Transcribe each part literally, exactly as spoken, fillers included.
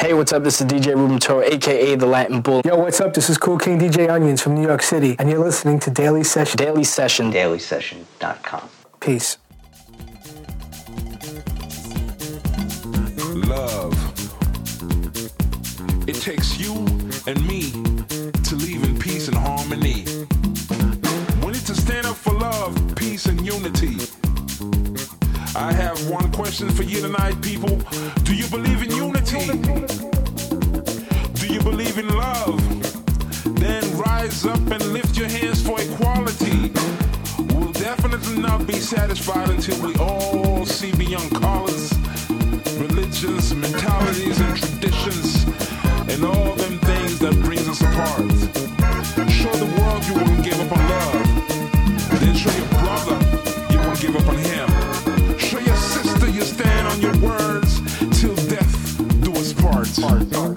Hey, what's up? This is D J Ruben Toro, a k a. The Latin Bull. Yo, what's up? This is Cool King D J Onions from New York City, and you're listening to Daily Session. Daily Session. daily session dot com. Peace. Love. It takes you and me to live in peace and harmony. We need to stand up for love, peace, and unity. I have one question for you tonight, people. Do you believe in unity? Do you believe in love? Then rise up and lift your hands for equality. We'll definitely not be satisfied until we all see beyond colors, religions, mentalities, and traditions, and all them things that brings us apart. Show the world you won't give up on love. Then show your brother you won't give up on him. Show your sister you stand on your words till death do us part. part, part.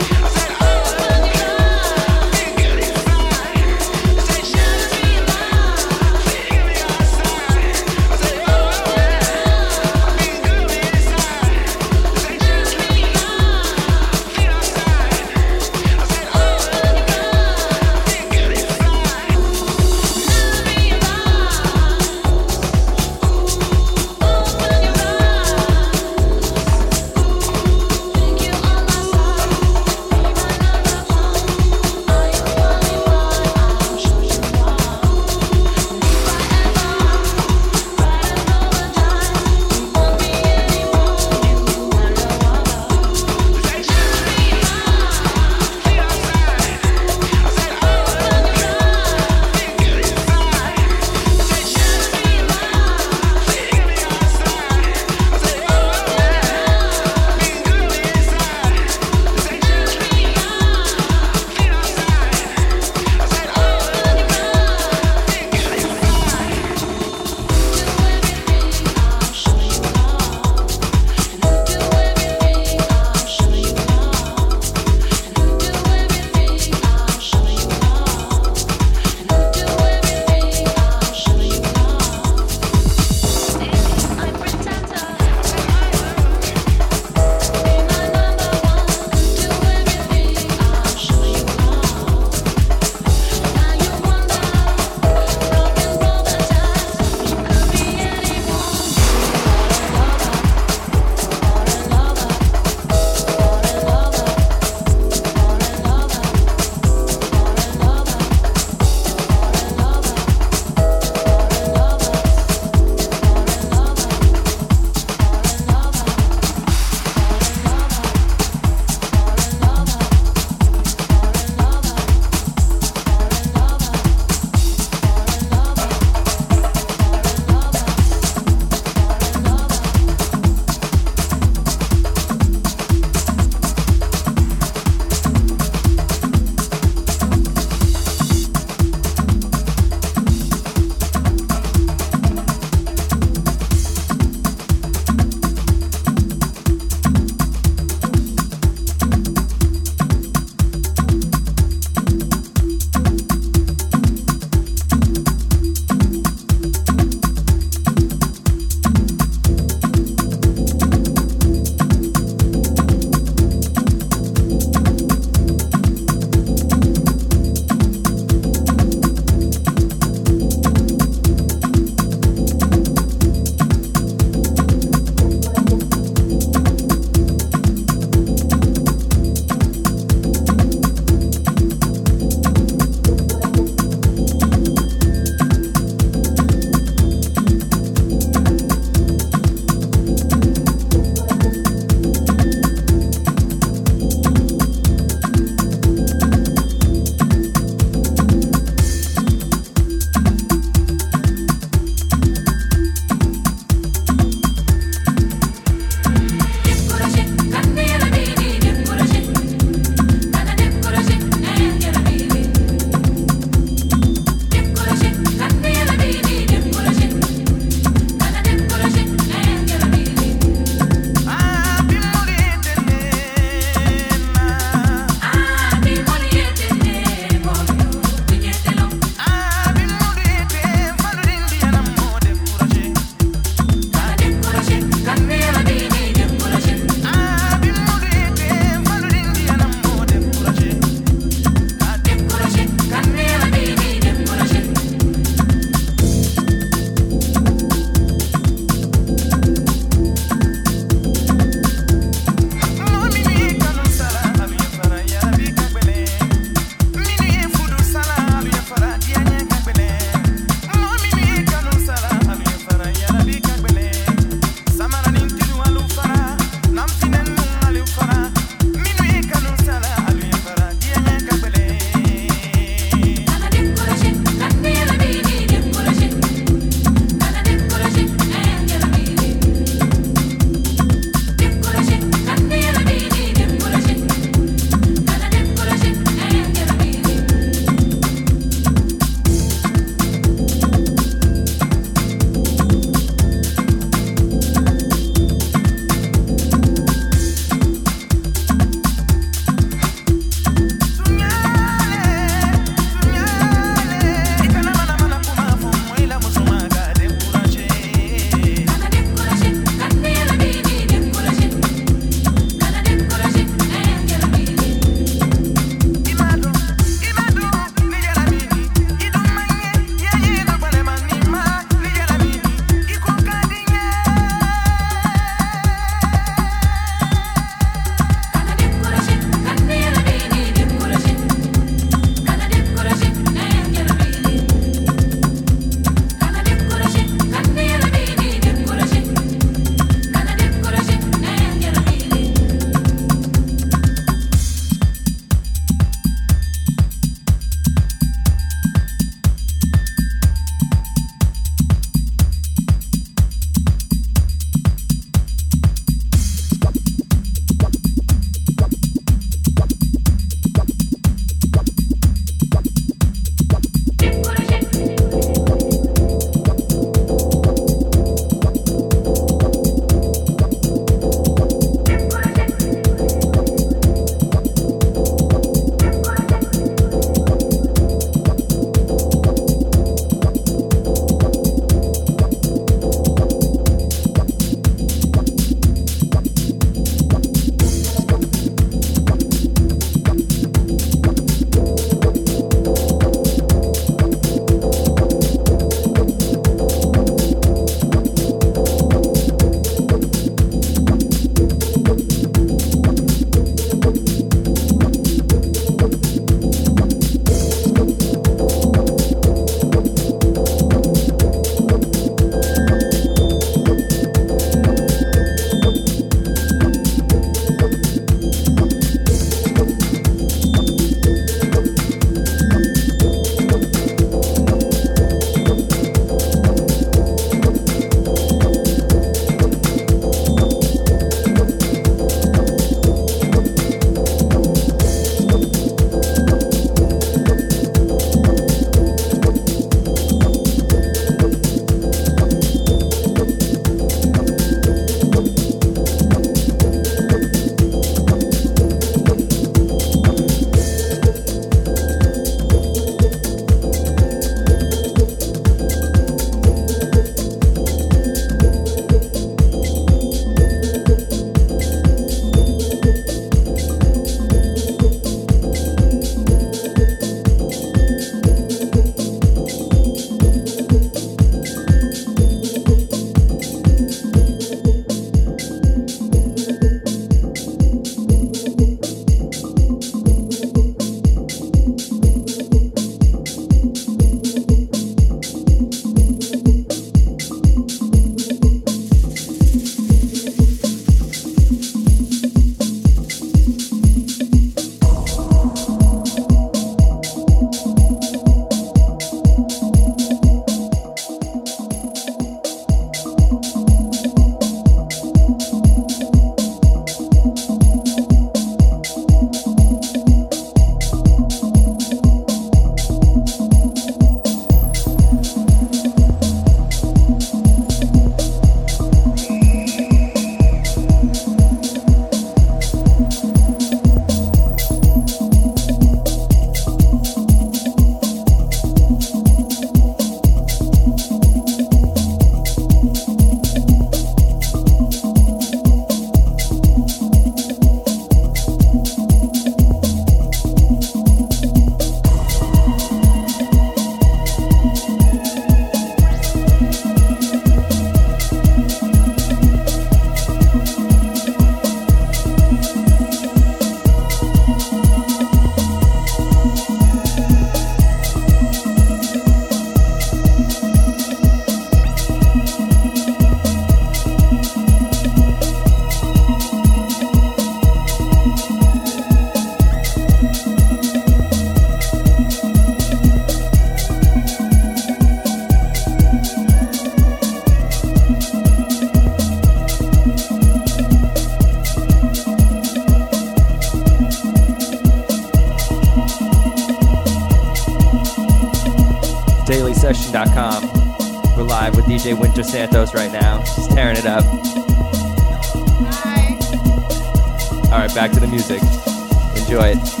session dot com. We're live with D J Winter Santos right now. She's tearing it up. Hi. All right, back to the music. Enjoy it.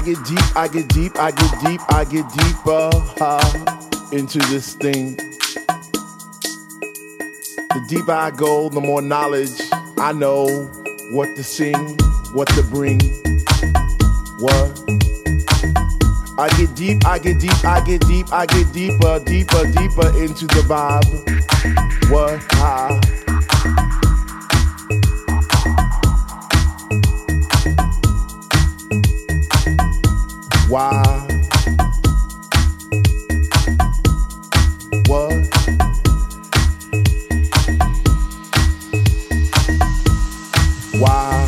get deep, I get deep, I get deep, I get deeper uh, into this thing. The deeper I go, the more knowledge I know what to sing, what to bring, what. I get deep, I get deep, I get deep, I get deeper, deeper, deeper into the vibe. What? Ah. Why? What? Why?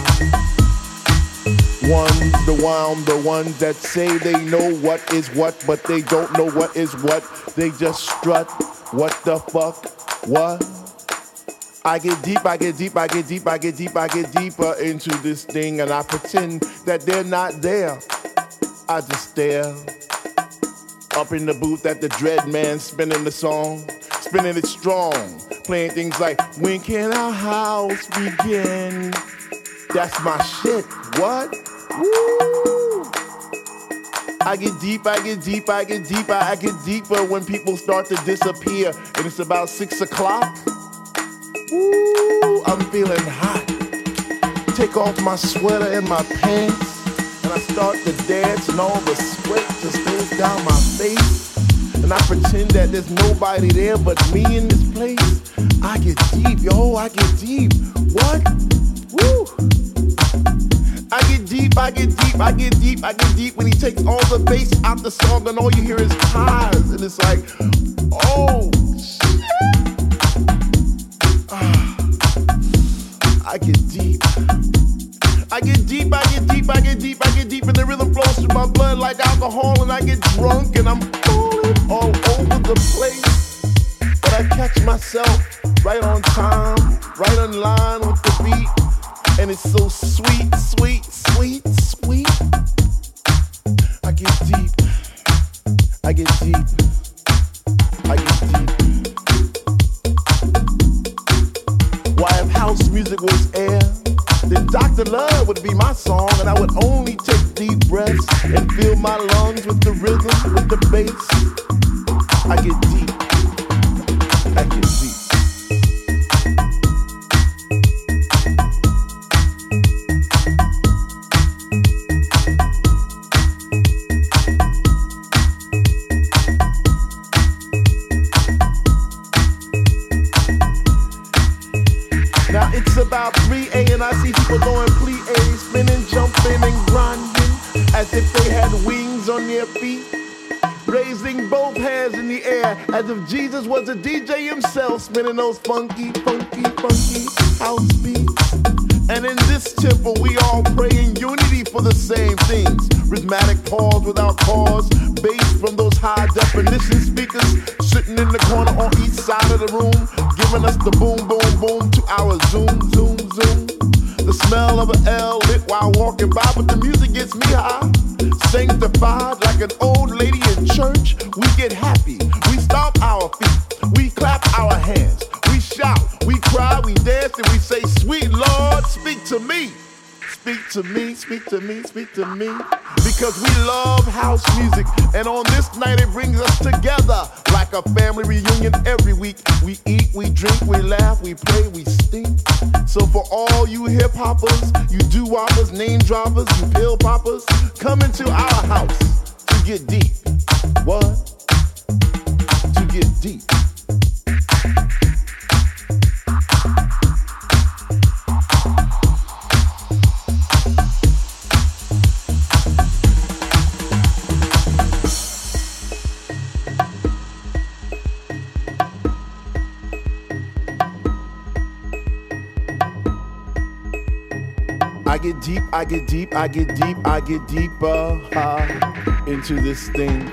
One's the one, the ones that say they know what is what, but they don't know what is what. They just strut. What the fuck? What? I get deep, I get deep, I get deep, I get deep, I get deeper into this thing, and I pretend that they're not there. I just stare up in the booth at the dread man spinning the song, spinning it strong, playing things like, when can our house begin? That's my shit. What? Woo! I get deep, I get deep, I get deeper, I get deeper when people start to disappear, and it's about six o'clock. Woo! I'm feeling hot. Take off my sweater and my pants, and I start to dance, and all the sweat just goes down my face. And I pretend that there's nobody there but me in this place. I get deep, yo, I get deep. What? Woo! I get deep, I get deep, I get deep, I get deep when he takes all the bass out the song and all you hear is highs. And it's like, oh, shit. Ah, I get deep. I get deep, I get deep, I get deep, I get deep, and the rhythm flows through my blood like alcohol, and I get drunk, and I'm falling all over the place. But I catch myself right on time, right on line with the beat, and it's so sweet, sweet, sweet, sweet. I get deep, I get deep, I get deep. Why, if house music was air, then Doctor Love would be my song, and I would only take deep breaths and fill my lungs with the rhythm, with the bass. I get deep. I get deep. Now it's about three a and I see people going plie, spinning, jumping, and grinding as if they had wings on their feet, raising both hands in the air as if Jesus was a D J himself, spinning those funky, funky, funky house beats. And in this temple we all pray in unity for the same things. Rhythmic pause without cause, bass from those high definition speakers sitting in the corner on each side of the room, giving us the boom, boom, boom to our zoom, zoom, zoom. The smell of an L lit while walking by, but the music gets me high. Sanctified like an old lady in church, we get happy. We stomp our feet, we clap our hands, we shout, we cry, we dance, and we say, sweet Lord, speak to me. Speak to me, speak to me, speak to me. Because we love house music, and on this night it brings us together like a family reunion every week. We eat, we drink, we laugh, we play, we stink. So for all you hip hoppers, you doo-woppers, name droppers, you pill poppers, come into our house to get deep. What? To get deep. I get deep, I get deep, I get deep, I get deeper uh, into this thing.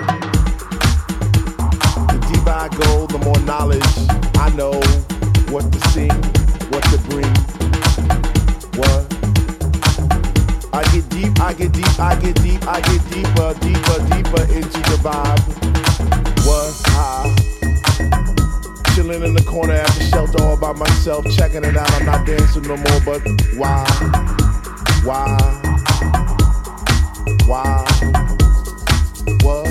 The deeper I go, the more knowledge I know what to sing, what to bring, what. I get deep, I get deep, I get deep, I get deeper, deeper, deeper into the vibe. What? Ah. Chilling in the corner at the shelter all by myself, checking it out. I'm not dancing no more, but why? Why? Wow. What?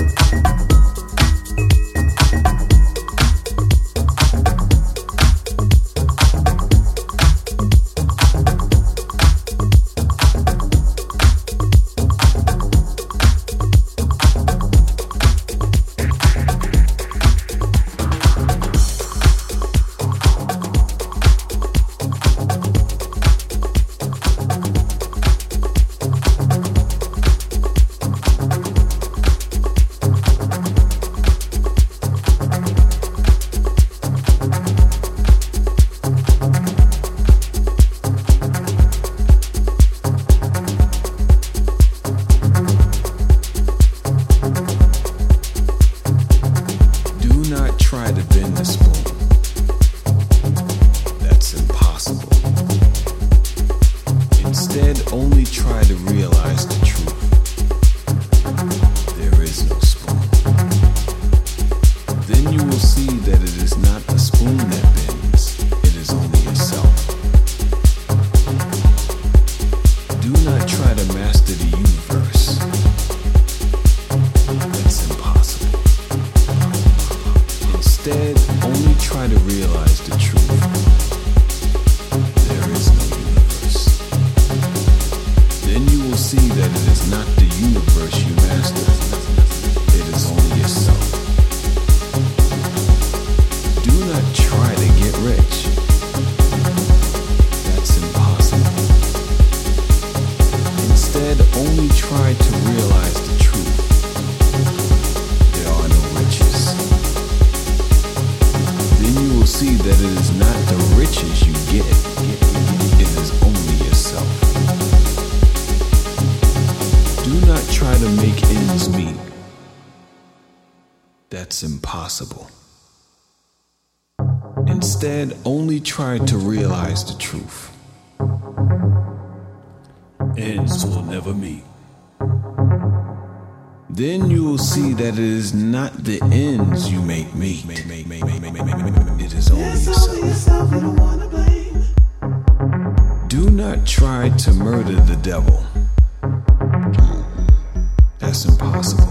Instead, only try to realize the truth. Ends will never meet. Then you will see that it is not the ends you make meet. It is only yourself. Do not try to murder the devil. That's impossible.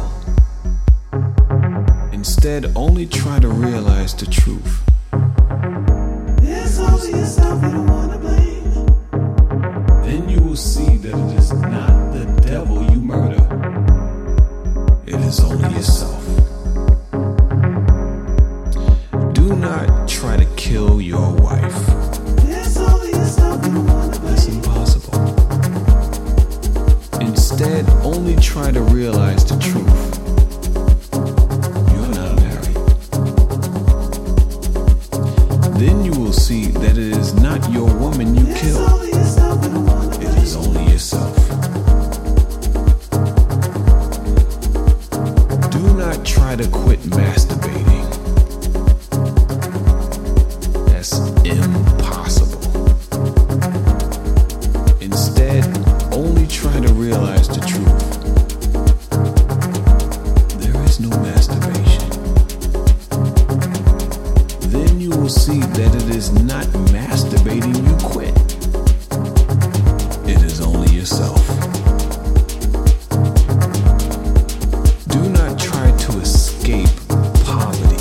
Instead, only try to realize the truth. It's only yourself you don't wanna blame. Then you will see that it is not the devil you murder. It is only yourself. Do not try to kill your wife. It's only yourself you don't wanna blame. It's impossible. Instead, only try to realize the truth. You're not married. Then you will see that it is not your woman you killed. It is only yourself. Do not try to quit masturbating. That's impossible. Instead, only try to realize the truth. There is no masturbation. Then you will see that it is not masturbating you quit. It is only yourself. Do not try to escape poverty.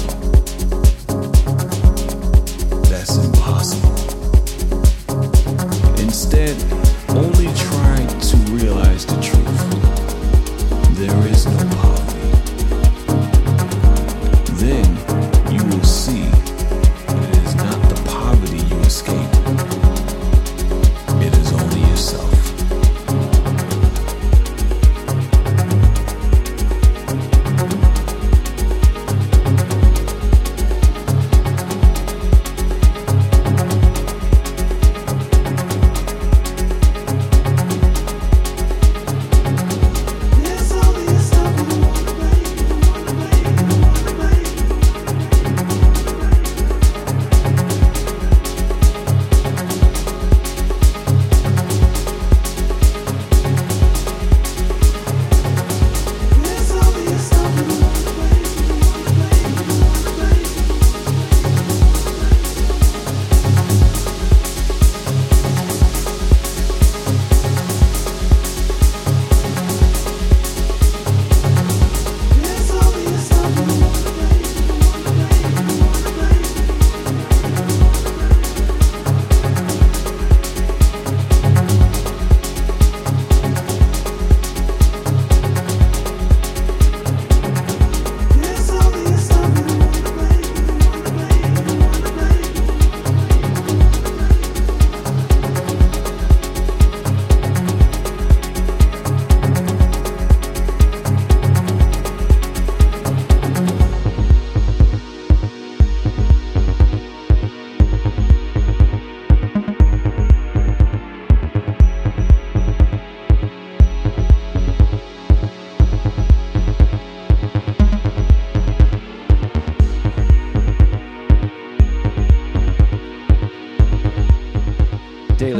That's impossible. Instead, only try to realize the truth. There is no poverty.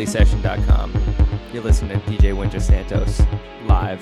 daily session dot com. You're listening to D J Winter Santos live.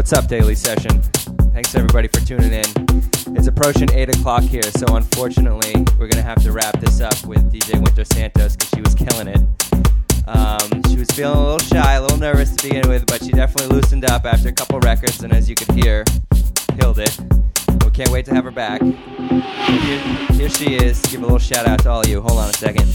What's up, Daily Session? Thanks everybody for tuning in. It's approaching eight o'clock here, so unfortunately we're going to have to wrap this up with D J Winter Santos because she was killing it. Um, she was feeling a little shy, a little nervous to begin with, but she definitely loosened up after a couple records, and as you could hear, killed it. We can't wait to have her back. Here, here she is. Give a little shout out to all of you. Hold on a second.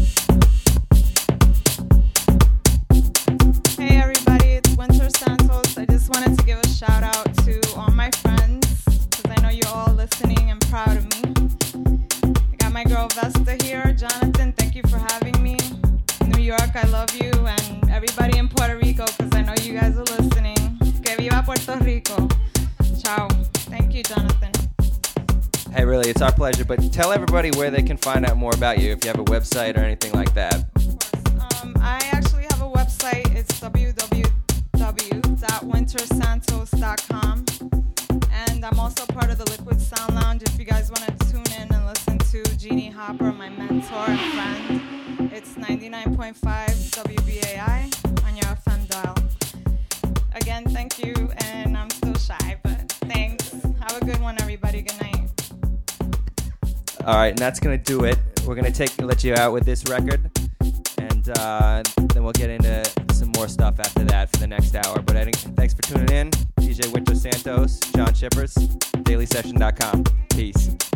Hey everybody, it's Winter Santos. I just wanted to give a shout out to all my friends because I know you're all listening and proud of me. I got my girl Vesta here. Jonathan, thank you for having me. New York, I love you, and everybody in Puerto Rico because I know you guys are listening. Que viva Puerto Rico. Ciao. Thank you, Jonathan. Hey, really, it's our pleasure, but tell everybody where they can find out more about you if you have a website or anything like that. Of course. Um, I actually have a website. It's w w w dot winter santos dot com. And I'm also part of the Liquid Sound Lounge. If you guys want to tune in and listen to Jeannie Hopper, my mentor and friend, it's ninety-nine point five W B A I on your F M dial. Again, thank you, and I'm still shy, but thanks. Have a good one, everybody. Good night. All right, and that's gonna do it. We're gonna take let you out with this record, and uh, then we'll get into some more stuff after that for the next hour. But I think thanks for tuning in, D J Winter Santos, John Shippers, daily session dot com. Peace.